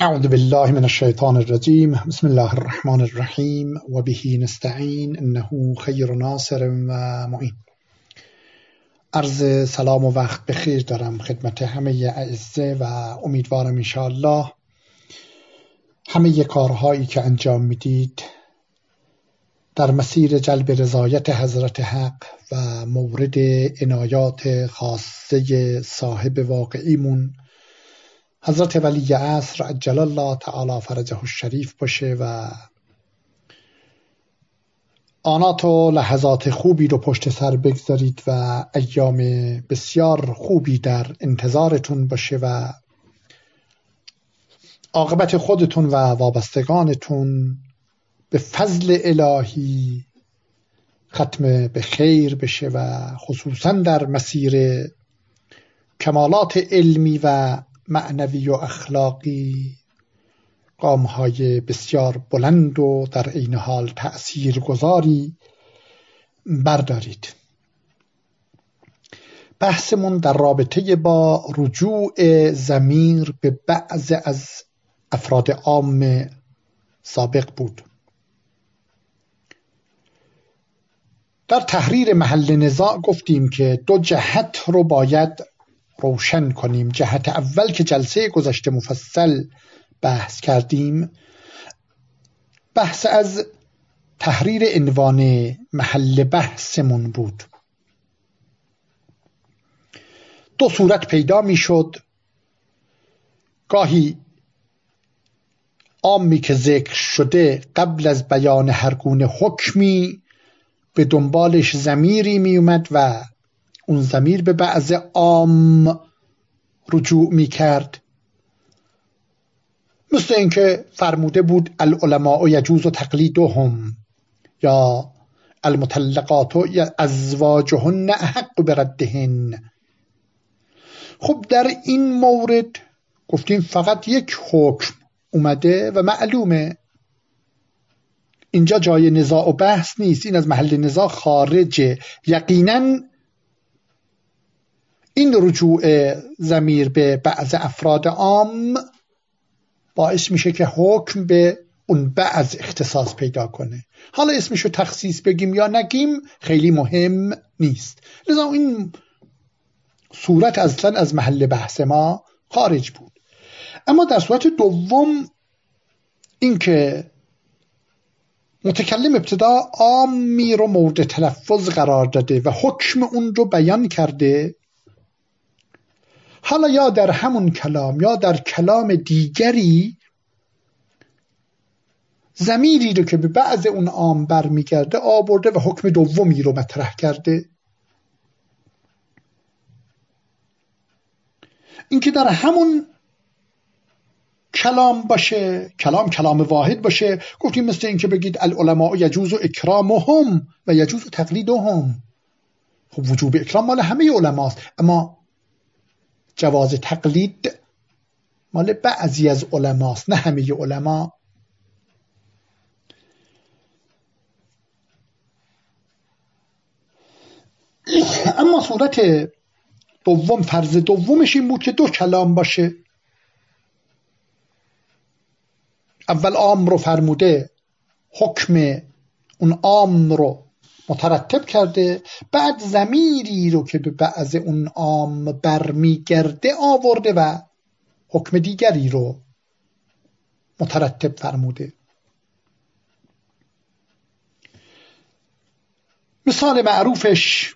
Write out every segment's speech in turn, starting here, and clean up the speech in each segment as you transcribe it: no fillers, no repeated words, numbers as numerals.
اعوذ بالله من الشیطان الرجیم. بسم الله الرحمن الرحیم و به نستعین انه خیر ناصر و معین. عرض سلام و وقت بخیر دارم خدمت همه اعزه و امیدوارم انشاءالله همه کارهایی که انجام میدید در مسیر جلب رضایت حضرت حق و مورد عنایات خاصه صاحب واقعیمون حضرت ولی عصر عجل الله تعالی فرجه الشریف باشه و آنات و لحظات خوبی رو پشت سر بگذارید و ایام بسیار خوبی در انتظارتون باشه و عاقبت خودتون و وابستگانتون به فضل الهی ختم به خیر بشه و خصوصا در مسیر کمالات علمی و معنوی و اخلاقی قامهای بسیار بلند و در عین حال تأثیرگذاری بردارید. بحثمون در رابطه با رجوع ضمیر به بعض از افراد عام سابق بود. در تحریر محل نزاع گفتیم که دو جهت رو باید روشن کنیم. جهت اول که جلسه گذشته مفصل بحث کردیم، بحث از تحریر عنوان محل بحثمون بود. دو صورت پیدا می شد، گاهی عامی که ذکر شده قبل از بیان هر گونه حکمی به دنبالش ضمیری می اومد و اون ضمیر به بعض عام رجوع می کرد، مثل اینکه فرموده بود العلماء یجوز تقلیدهم یا المطلقات ازواجهن احق بردهن. خب در این مورد گفتیم فقط یک حکم اومده و معلومه اینجا جای نزاع و بحث نیست، این از محل نزاع خارجه. یقینا این رجوع ضمیر به بعض افراد عام باعث میشه که حکم به اون بعض اختصاص پیدا کنه. حالا اسمشو تخصیص بگیم یا نگیم خیلی مهم نیست، لذا این صورت اصلا از محل بحث ما خارج بود. اما در صورت دوم این که متکلم ابتدا عامی رو مورد تلفظ قرار داده و حکم اون رو بیان کرده، حالا یا در همون کلام یا در کلام دیگری ضمیری رو که به بعض اون عام برمیگرده آورده و حکم دومی رو مطرح کرده. اینکه در همون کلام باشه، کلام واحد باشه، گفتیم مثل اینکه بگید العلماء یجوز اکرامهم و یجوز تقلیدهم. خب وجوب اکرام مال همه علماست، اما جواز تقلید مال بعضی از علماست، نه همه علما. اما صورت دوم، فرض دومش این بود که دو کلام باشه. اول عام رو فرموده، حکم اون عام رو مترتب کرده، بعد ضمیری رو که به بعض اون عام برمیگرده آورده و حکم دیگری رو مترتب فرموده. مثال معروفش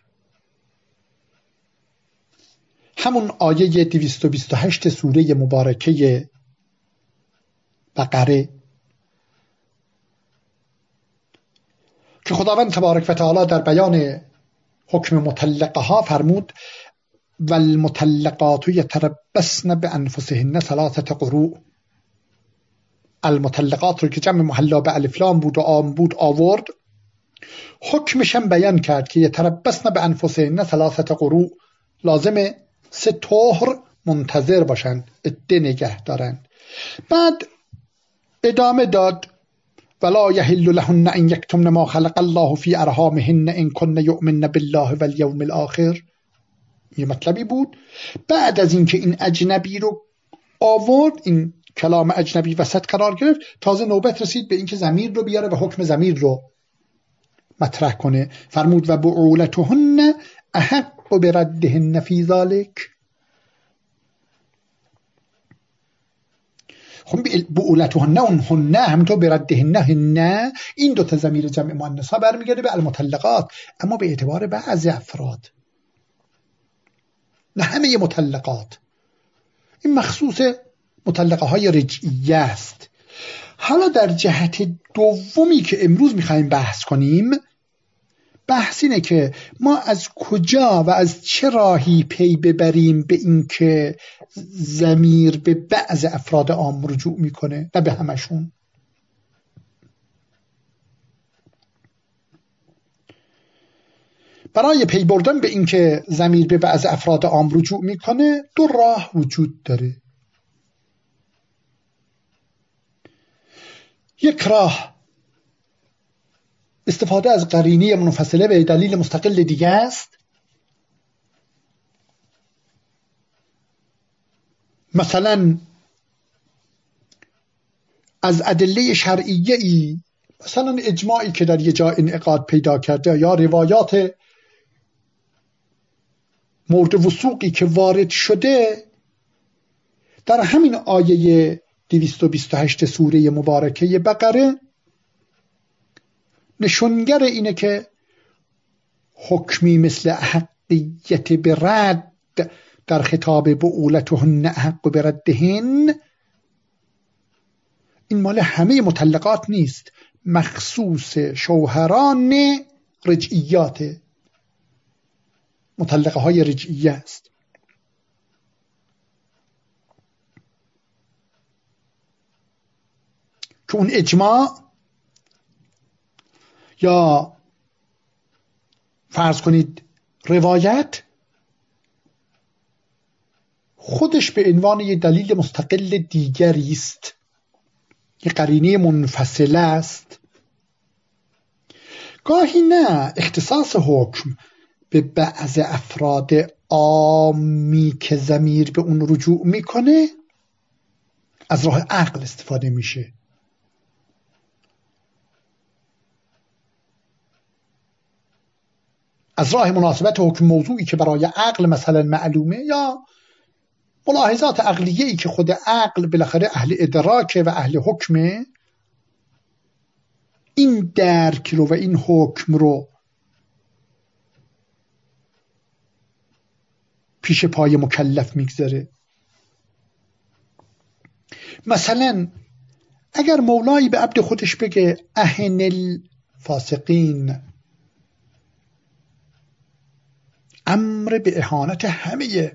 همون آیه 228 سوره مبارکه بقره که خداوند تبارک و تعالی در بیان حکم مطلقه ها فرمود والمطلقات یتربصن بانفسهن ثلاثه قروء. المطلقات رو که جمع محلا به الف لام بود و عام بود آورد، حکمش هم بیان کرد که یتربصن بانفسهن ثلاثه قروء، لازمه 3 طهر منتظر باشن، عده نگه دارن. بعد ادامه داد ولا یحل لهن ان یکتمن ما خلق الله فی ارحامهن ان کن یؤمن بالله والیوم الاخر. یه مطلبی بود. بعد از اینکه این اجنبی رو آورد، این کلام اجنبی وسط قرار گرفت، تازه نوبت رسید به اینکه ضمیر رو بیاره و حکم ضمیر رو مطرح کنه. فرمود و بعولتهن احق بردهن فی ذلک. خب بعولتهن اون هن همونطور بردهن هن، این دوتا ضمیر جمع مؤنث ها برمیگرده به المطلقات، اما به اعتبار بعض افراد، نه همه مطلقات. این مخصوص مطلقه های رجعیه است. حالا در جهت دومی که امروز میخوایم بحث کنیم، بحث اینه که ما از کجا و از چه راهی پی ببریم به این که ضمیر به بعض افراد عام رجوع میکنه نه به همشون. برای پی بردن به این که ضمیر به بعض افراد عام رجوع میکنه دو راه وجود داره. یک راه استفاده از قرینه منفصله به دلیل مستقل دیگه است. مثلا از ادله شرعیه‌ای، مثلا اجماعی که در یه جا انعقاد پیدا کرده یا روایات مورد وثوقی که وارد شده، در همین آیه 228 سوره مبارکه بقره نشونگر اینه که حکمی مثل احقیت برد در خطاب بعولتهن احق بردهن، این مال همه مطلقات نیست، مخصوص شوهران رجعیات، مطلقه های رجعیه است. که اون اجماع یا فرض کنید روایت خودش به عنوان یک دلیل مستقل دیگری است، یک قرینه منفصله است. گاهی نه اختصاص حکم به بعض افراد عامی که ضمیر به اون رجوع میکنه از راه عقل استفاده میشه. از راه مناسبت حکم موضوعی که برای عقل مثلا معلومه، یا ملاحظات عقلیه‌ای که خود عقل بالاخره اهل ادراک و اهل حکمه، این درک رو و این حکم رو پیش پای مکلف میگذاره. مثلا اگر مولایی به عبد خودش بگه اهن الفاسقین، امر به اهانت همه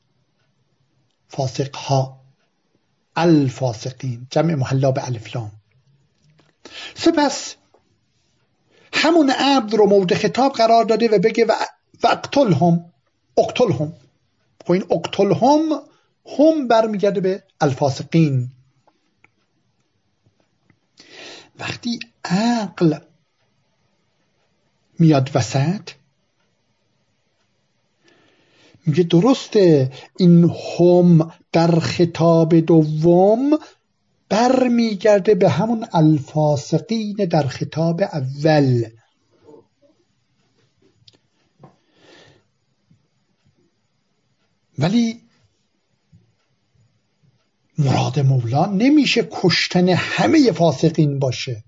فاسقها، الفاسقین جمع محلا به الف لام، سپس همون عبد رو مورد خطاب قرار داده و بگه و اقتلهم، اقتلهم. خب این اقتلهم هم برمیگرده به الفاسقین. وقتی عقل میاد وسط میگه درسته این هم در خطاب دوم برمیگرده به همون الفاسقین در خطاب اول، ولی مراد مولا نمیشه کشتن همه فاسقین باشه.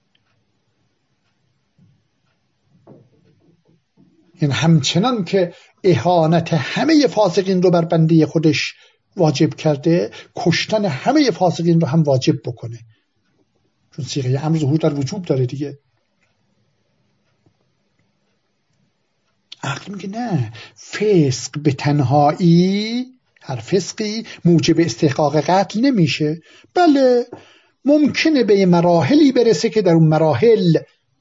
یعنی همچنان که اهانت همه فاسقین رو بر بنده خودش واجب کرده، کشتن همه فاسقین رو هم واجب بکنه، چون صیغه امر ظهور در وجوب داره دیگه. عقل میگه نه، فسق به تنهایی، هر فسقی موجب استحقاق قتل نمیشه. بله ممکنه به مراحلی برسه که در اون مراحل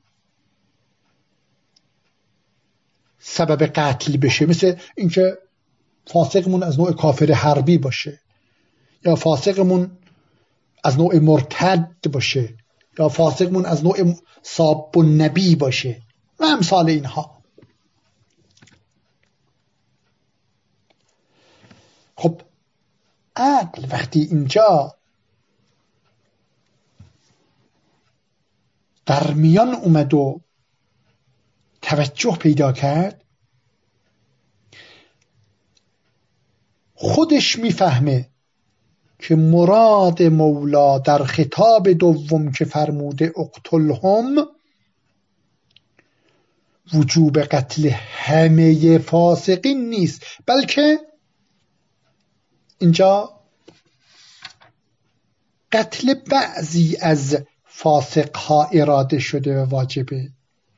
سبب قتل بشه، مثل اینکه فاسقمون از نوع کافر حربی باشه، یا فاسقمون از نوع مرتد باشه، یا فاسقمون از نوع ساب النبی باشه و امثال اینها. خب عقل وقتی اینجا در میان اومد و توجه پیدا کرد، خودش میفهمه که مراد مولا در خطاب دوم که فرموده اقتلهم وجوب قتل همه فاسقین نیست، بلکه اینجا قتل بعضی از فاسقها اراده شده و واجبه.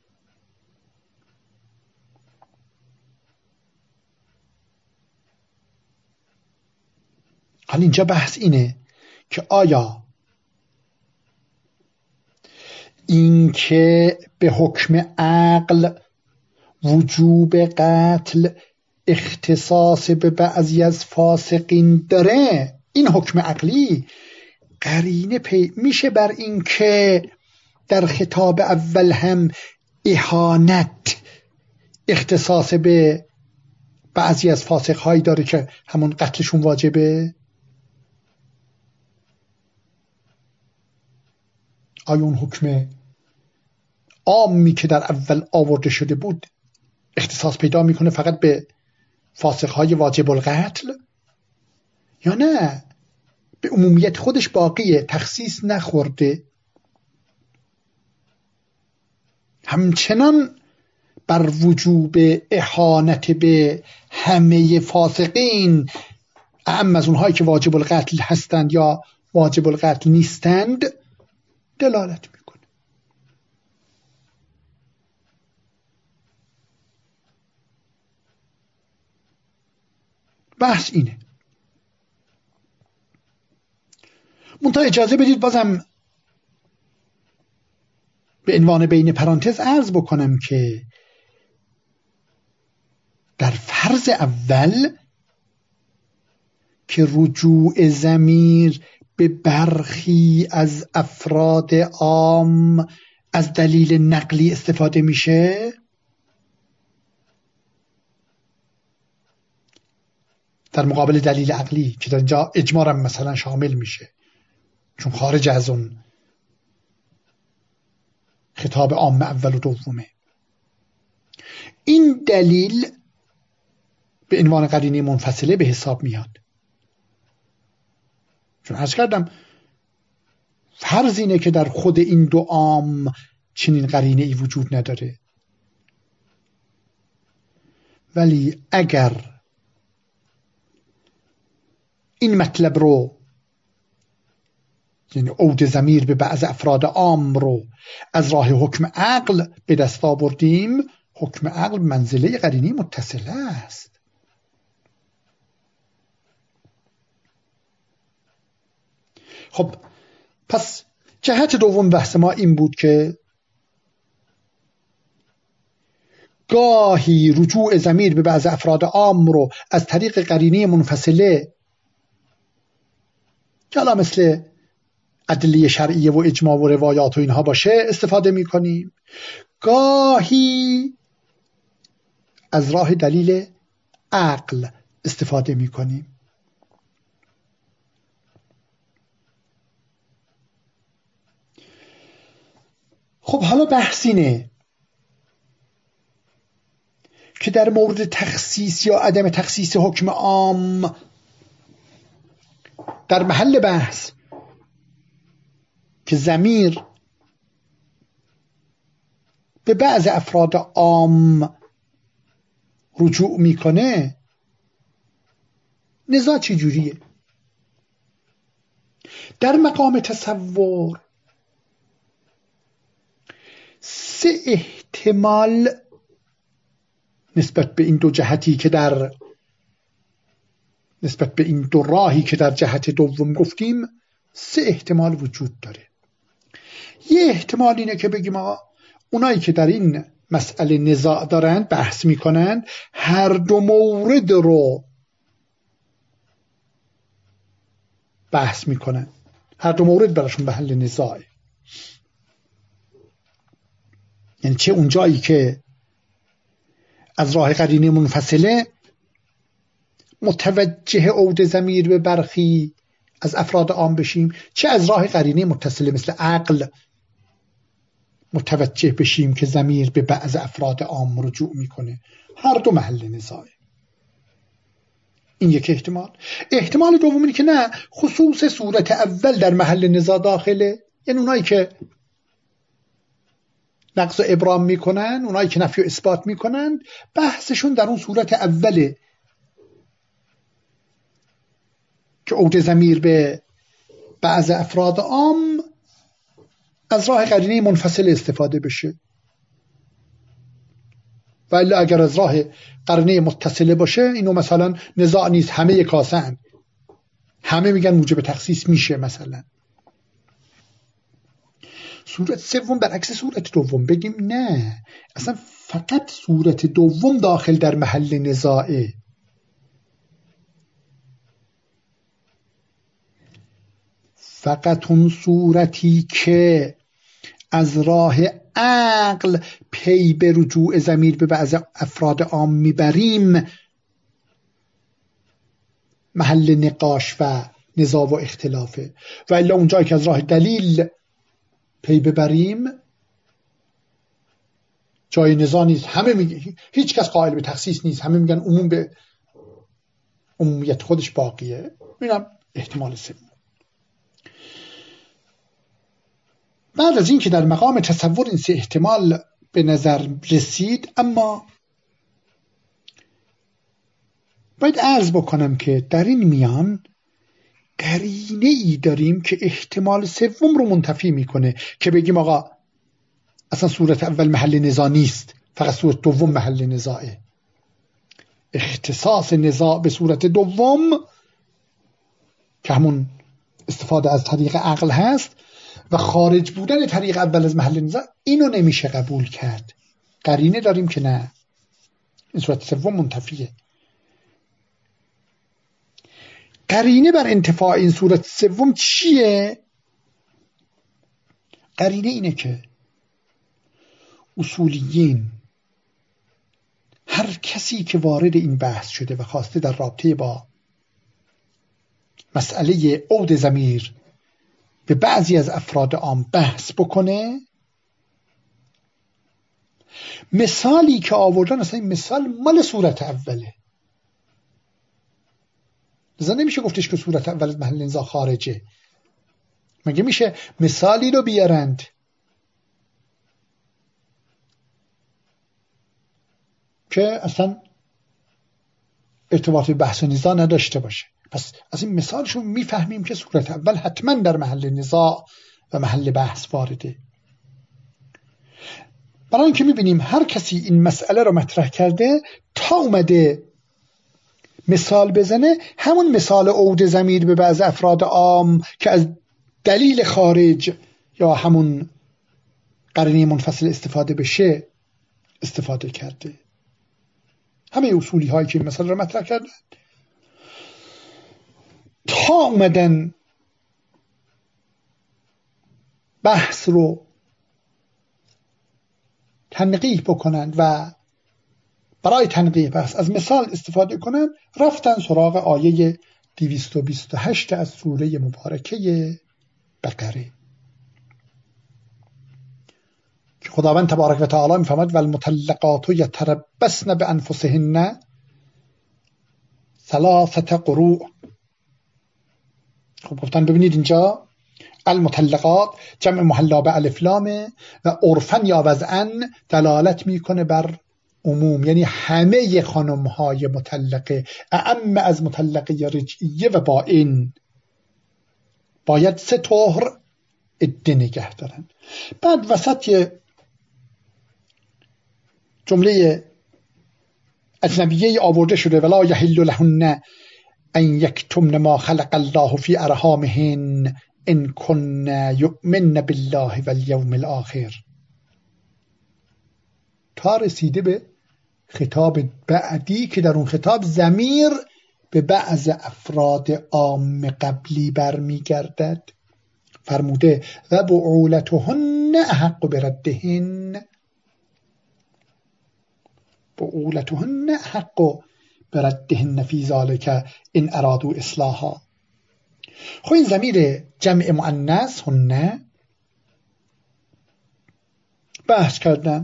حالا اینجا بحث اینه که آیا این که به حکم عقل وجوب قتل اختصاص به بعضی از فاسقین داره، این حکم عقلی قرینه میشه بر این که در خطاب اول هم اهانت اختصاص به بعضی از فاسقهایی داره که همون قتلشون واجبه؟ آیا اون حکم عامی که در اول آورده شده بود اختصاص پیدا میکنه فقط به فاسقهای واجب القتل، یا نه به عمومیت خودش باقیه، تخصیص نخورده؟ همچنان بر وجوب اهانت به همه فاسقین، اعم از اونهایی که واجب القتل هستند یا واجب القتل نیستند، دلالت میکنه. بحث اینه. منتها اجازه بدید بازم به عنوان بین پرانتز عرض بکنم که در فرض اول که رجوع ضمیر به برخی از افراد عام از دلیل نقلی استفاده میشه، در مقابل دلیل عقلی که در اینجا اجمارم مثلا شامل میشه چون خارج از اون خطاب عام اول و دومه، این دلیل به عنوان قرینه منفصله به حساب میاد. چون عرض کردم فرض اینه که در خود این دو عام چنین قرینه ای وجود نداره، ولی اگر این مطلب رو، یعنی عود ضمیر به بعض افراد عام رو از راه حکم عقل به دست آوردیم، حکم عقل منزله قرینه متصله است. خب پس جهت دوم بحث ما این بود که گاهی رجوع ضمیر به بعض افراد عام رو از طریق قرینه منفصله که الان مثل ادله شرعیه و اجماع و روایات و اینها باشه استفاده می کنیم، گاهی از راه دلیل عقل استفاده می کنیم. خب حالا بحث اینه که در مورد تخصیص یا عدم تخصیص حکم عام در محل بحث که ضمیر به بعض افراد عام رجوع میکنه، نزاع چی جوریه؟ در مقام تصور سه احتمال نسبت به این دو جهتی که در نسبت به این دو راهی که در جهت دوم گفتیم، سه احتمال وجود داره. یه احتمال اینه که بگیم اونایی که در این مسئله نزاع دارند، بحث میکنند، هر دو مورد رو بحث میکنن، هر دو مورد براشون به حل نزاعه. یعنی چه اونجایی که از راه قرینه منفصله متوجه عود ضمیر به برخی از افراد عام بشیم، چه از راه قرینه متصله مثل عقل متوجه بشیم که ضمیر به بعض افراد عام رجوع میکنه. هر دو محل نزاعه. این یک احتمال. احتمال دوم اینه که نه، خصوص صورت اول در محل نزاع داخله، یعنی اونایی که نقض و ابرام میکنن، اونایی که نفی و اثبات میکنن، بحثشون در اون صورت اوله که عود ضمیر به بعض افراد عام از راه قرینه منفصل استفاده بشه. ولی اگر از راه قرینه متصله باشه، اینو مثلا نزاع نیست، همه کاسن، همه میگن موجب تخصیص میشه مثلا. صورت سوم برعکس صورت دوم، بگیم نه، اصلا فقط صورت دوم داخل در محل نزاعه. فقط اون صورتی که از راه عقل پی به رجوع ضمیر به بعض افراد عام میبریم محل نقاش و نزاع و اختلافه. و الا اونجایی که از راه دلیل پی ببریم جای نزاع نیست، همه میگه، هیچ کس قائل به تخصیص نیست، همه میگن عموم به عمومیت خودش باقیه. اینم احتمال سوم. بعد از این که در مقام تصور این سه احتمال به نظر رسید، اما باید عرض بکنم که در این میان قرینه ای داریم که احتمال سوم رو منتفی میکنه، که بگیم آقا اصلا صورت اول محل نزاع نیست، فقط صورت دوم محل نزاعه. اختصاص نزاع به صورت دوم که همون استفاده از طریق عقل هست و خارج بودن طریق اول از محل نزاع، اینو نمیشه قبول کرد. قرینه داریم که نه، این صورت سوم منتفیه. قرینه بر انتفاع این صورت سوم چیه؟ قرینه اینه که اصولیین، هر کسی که وارد این بحث شده و خواسته در رابطه با مسئله عود ضمیر به بعضی از افراد عام بحث بکنه، مثالی که آوردن اصلا این مثال مال صورت اوله. لذا نمیشه گفتش که صورت اول از محل نزاع خارجه. مگه میشه مثالی رو بیارند که اصلا ارتباط به بحث و نزاع نداشته باشه؟ پس از این مثالشون میفهمیم که صورت اول حتما در محل نزاع و محل بحث وارده. برای اینکه میبینیم هر کسی این مسئله رو مطرح کرده تا اومده مثال بزنه، همون مثال عود ضمیر به بعض افراد عام که از دلیل خارج یا همون قرینه منفصل استفاده بشه استفاده کرده. همه اصولی هایی که این مثال رو مطرح کردن تا اومدن بحث رو تنقیح بکنند و برای تنقیح بحث از مثال استفاده کنند، رفتن سراغ آیه 228 از سوره مبارکه بقره که خداوند تبارک و تعالی میفرماید والمطلقات یتربصن بانفسهن ثلاثه قروء. خب گفتن ببینید اینجا المطلقات جمع محلا به الف لامه و عرفن یا وضعن دلالت میکنه بر عموم، یعنی همه خانم‌های مطلقه، اعم از مطلقه رجعیه و بائن، باید 3 طهر عده نگه دارن. بعد وسط جمله اجنبیه آورده شده ولا یحل لهن ان یکتمن ما خلق الله فی ارحامهن ان کن یؤمن بالله والیوم الاخر، تا رسیده به خطاب بعدی که در اون خطاب ضمیر به بعض افراد عام قبلی برمیگردد. فرموده و بعولتهن احق بردهن، بعولتهن احق بردهن فی ذلک ان ارادوا اصلاحا. خب این ضمیر جمع مؤنث هن بحث کردن.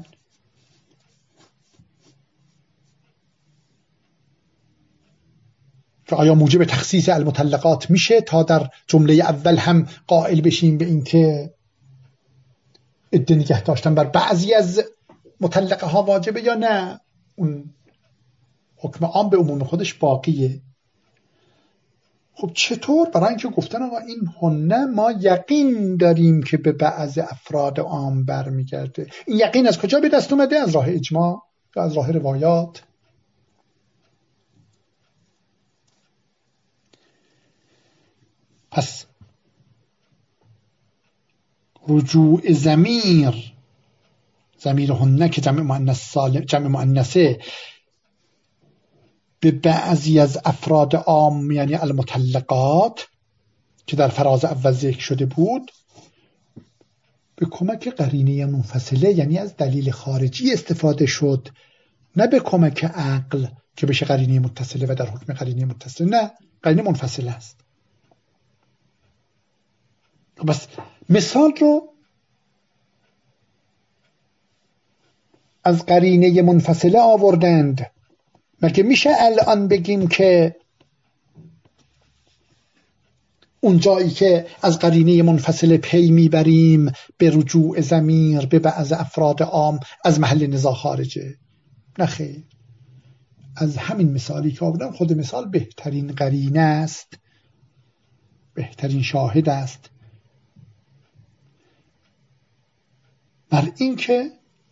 که آیا موجب تخصیص المطلقات میشه تا در جمله اول هم قائل بشیم به این که عده نگه داشتن بر بعضی از مطلقه ها واجبه یا نه؟ اون حکم عام به عموم خودش باقیه. خب چطور؟ برای اینکه گفتن آقا این هنه ما یقین داریم که به بعض افراد عام برمیگرده. این یقین از کجا به دست اومده؟ از راه اجماع یا از راه روایات؟ پس رجوع ضمیر هنه که جمع مؤنثه به بعضی از افراد عام یعنی المطلقات که در فراز اول ذکر شده بود به کمک قرینه منفصله یعنی از دلیل خارجی استفاده شد، نه به کمک عقل که بشه قرینه متصله و در حکم قرینه متصله، نه، قرینه منفصله است. بس مثال رو از قرینه منفصله آوردند. مگه میشه الان بگیم که اون جایی که از قرینه منفصله پی میبریم به رجوع ضمیر به بعض افراد عام از محل نزاع خارجه؟ نه خیر. از همین مثالی که آوردم، خود مثال بهترین قرینه است، بهترین شاهد است بر این که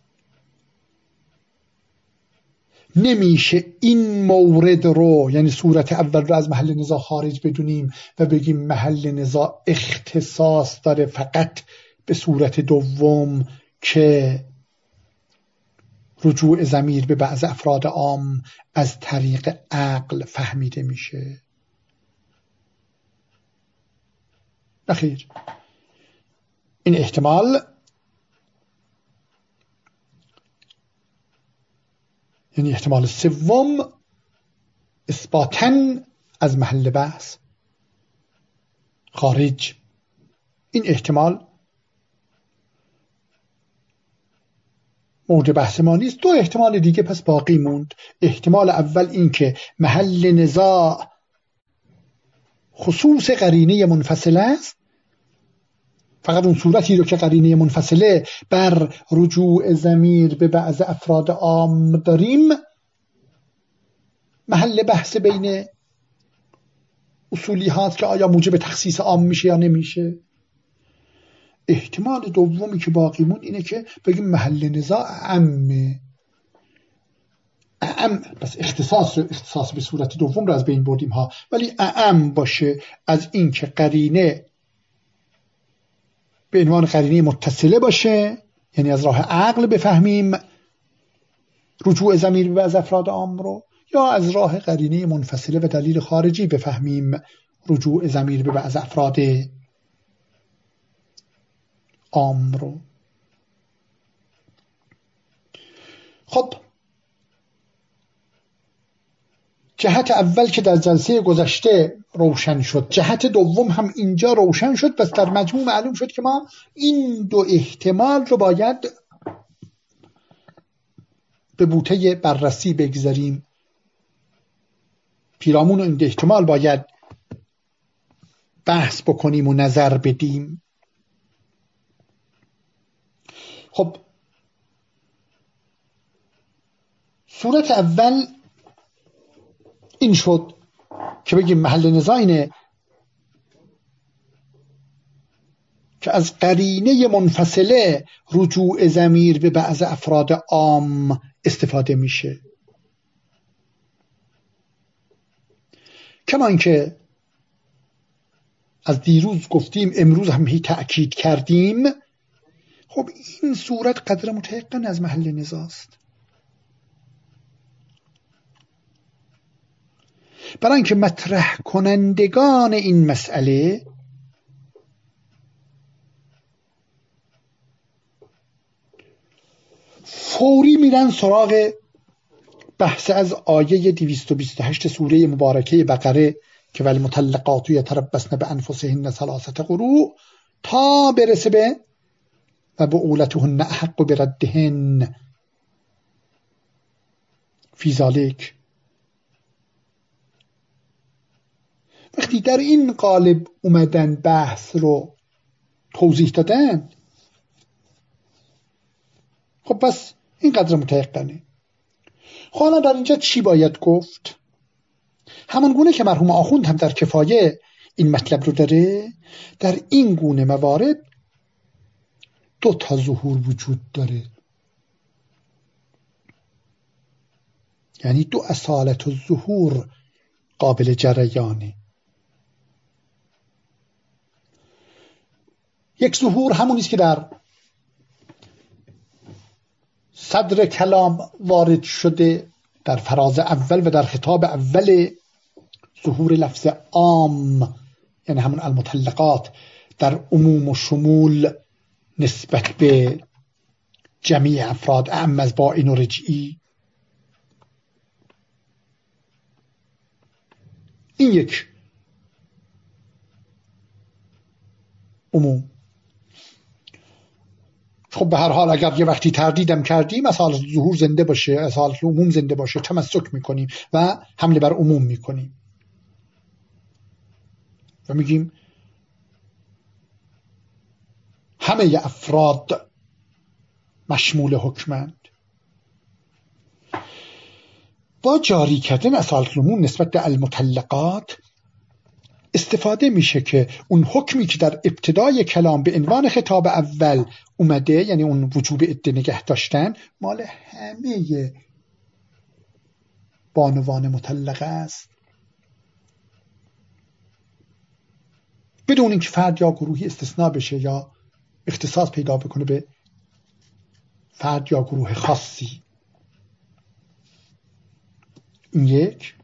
نمیشه این مورد رو یعنی صورت اول رو از محل نزاع خارج بدونیم و بگیم محل نزاع اختصاص داره فقط به صورت دوم که رجوع ضمیر به بعض افراد عام از طریق عقل فهمیده میشه. نخیر. این احتمال یعنی احتمال سوم اثباتاً از محل بحث خارج. این احتمال مورد بحث ما نیست. دو احتمال دیگه پس باقی موند. احتمال اول این که محل نزاع خصوص قرینه منفصله است، فقط اون صورتی رو که قرینه منفصله بر رجوع ضمیر به بعض افراد عام داریم محل بحث بین اصولی هاست که آیا موجب تخصیص عام میشه یا نمیشه. احتمال دومی که باقی مون اینه که بگیم محل نزاع اعم، بس اختصاص به صورت دوم رو از بین بردیم ها، ولی اعم باشه از این که قرینه به عنوان قرینه متصله باشه، یعنی از راه عقل بفهمیم رجوع ضمیر به بعض افراد عام رو، یا از راه قرینه منفصله و دلیل خارجی بفهمیم رجوع ضمیر به بعض افراد عام رو. خب جهت اول که در جلسه گذشته روشن شد، جهت دوم هم اینجا روشن شد. پس در مجموع معلوم شد که ما این دو احتمال رو باید به بوته بررسی بگذاریم. پیرامون این دو احتمال باید بحث بکنیم و نظر بدیم. خب صورت اول این شد که بگیم محل نزاع اینه که از قرینه منفصله رجوع ضمیر به بعض افراد عام استفاده میشه. کما اینکه از دیروز گفتیم، امروز هم هی تأکید کردیم، خب این صورت قدر متيقن از محل نزاع است. برای اینکه مطرح کنندگان این مسئله فوری میرن سراغ بحث از آیه 228 سوره مبارکه بقره که والمطلقات یتربصن بانفسهن ثلاثه قروء تا برسه به و بعولتهن احق بردهن فی ذالک. وقتی در این قالب اومدن بحث رو توضیح دادن، خب پس این قدر متيقنه. حالا در اینجا چی باید گفت؟ همان گونه که مرحوم آخوند هم در کفایه این مطلب رو داره، در این گونه موارد 2 ظهور وجود داره، یعنی 2 اصالت الظهور قابل جریانه. یک ظهور همونیست که در صدر کلام وارد شده در فراز اول و در خطاب اول، ظهور لفظ عام یعنی همون المطلقات در عموم و شمول نسبت به جمیع افراد اعم از بائن و رجعی. این یک عموم. خب به هر حال اگر یه وقتی تردیدم کردیم اصالت ظهور زنده باشه، اصالت عموم زنده باشه، تمسک میکنیم و حمله بر عموم میکنیم و میگیم همه افراد مشمول حکمند. با جاری کردن اصالت العموم نسبت به المطلقات استفاده میشه که اون حکمی که در ابتدای کلام به عنوان خطاب اول اومده، یعنی اون وجوب عده نگه داشتن، مال همه بانوان مطلقه است، بدون اینکه فرد یا گروهی استثناء بشه یا اختصاص پیدا بکنه به فرد یا گروه خاصی. این یک.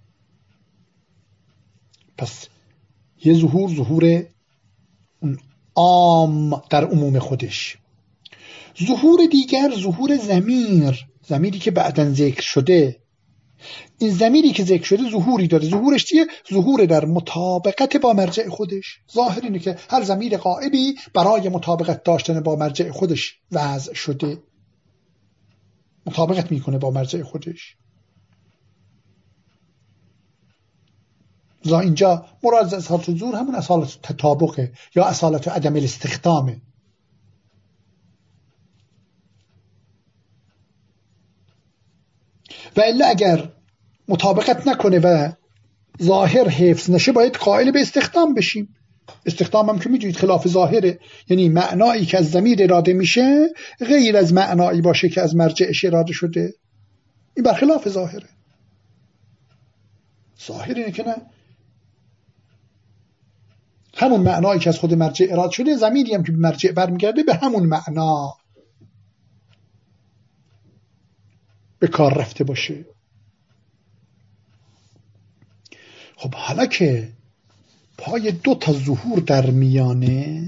پس یه ظهور اون عام در عموم خودش. ظهور دیگر ظهور ضمیری که بعداً ذکر شده. این ضمیری که ذکر شده ظهوری داره. ظهورش چیه؟ ظهور در مطابقت با مرجع خودش. ظاهر اینه که هر ضمیر غائبی برای مطابقت داشتن با مرجع خودش وضع شده، مطابقت میکنه با مرجع خودش. اینجا مراد از اصالت الظهور همون اصالت تطابقه یا اصالت عدم الاستخدامه. و الا اگر مطابقت نکنه و ظاهر حفظ نشه باید قائل به استخدام بشیم. استخدام هم که میدونید خلاف ظاهره، یعنی معنایی که از ضمیر اراده میشه غیر از معنایی باشه که از مرجعش اراده شده. این برخلاف ظاهره. ظاهر اینه که نه، همون معنایی که از خود مرجع اراده شده، ضمیری هم که به مرجع برمیگرده به همون معنا به کار رفته باشه. خب حالا که پای 2 ظهور در میانه،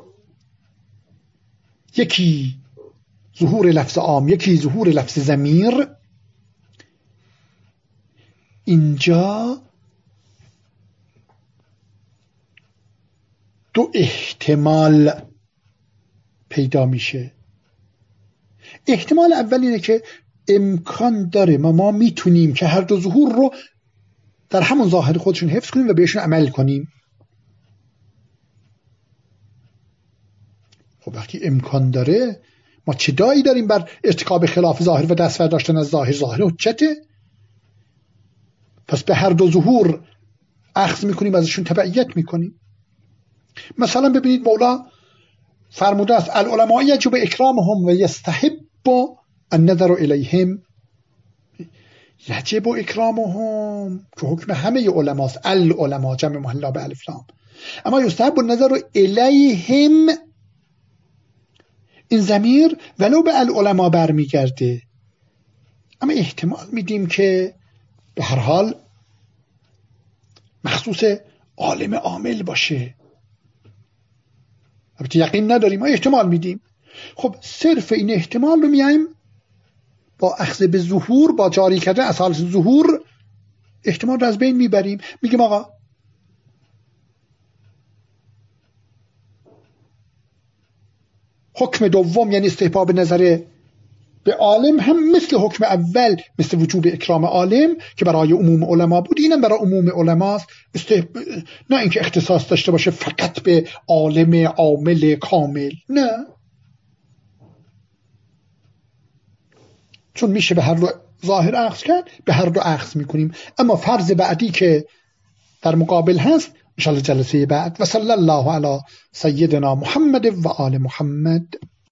یکی ظهور لفظ عام، یکی ظهور لفظ ضمیر، اینجا 2 احتمال پیدا میشه. احتمال اول اینه که امکان داره ما میتونیم که هر 2 ظهور رو در همون ظاهر خودشون حفظ کنیم و بهشون عمل کنیم. خب وقتی امکان داره، ما چه دایی داریم بر ارتکاب خلاف ظاهر و دست برداشتن از ظاهر حجته؟ پس به هر 2 ظهور اخذ میکنیم، ازشون تبعیت میکنیم. مثلا ببینید مولا فرموده است العلماء یجب اکرامهم و یستحب النظر الیهم. یجب اکرامهم که حکم همه علماست، العلماء جمع محلا به الف لام، اما یستحب النظر الیهم، این ضمیر ولو به العلماء برمیگرده، اما احتمال میدیم که به هر حال مخصوص عالم عامل باشه. البته یقین نداریم، ما احتمال میدیم. خب صرف این احتمال رو میایم با اخذ به ظهور، با جاری کردن اصالت ظهور احتمال رو از بین میبریم. میگیم آقا حکم دوم یعنی استحباب نظر به عالم هم مثل حکم اول، مثل وجوب اکرام عالم که برای عموم علما بود، اینم برای عموم علماست. نه اینکه اختصاص داشته باشه فقط به عالم عامل کامل، نه، چون میشه به هر دو ظاهر اخذ کرد، به هر دو اخذ میکنیم. اما فرض بعدی که در مقابل هست ان شاء الله جلسه بعد. و صلی الله علی سیدنا محمد و آل محمد.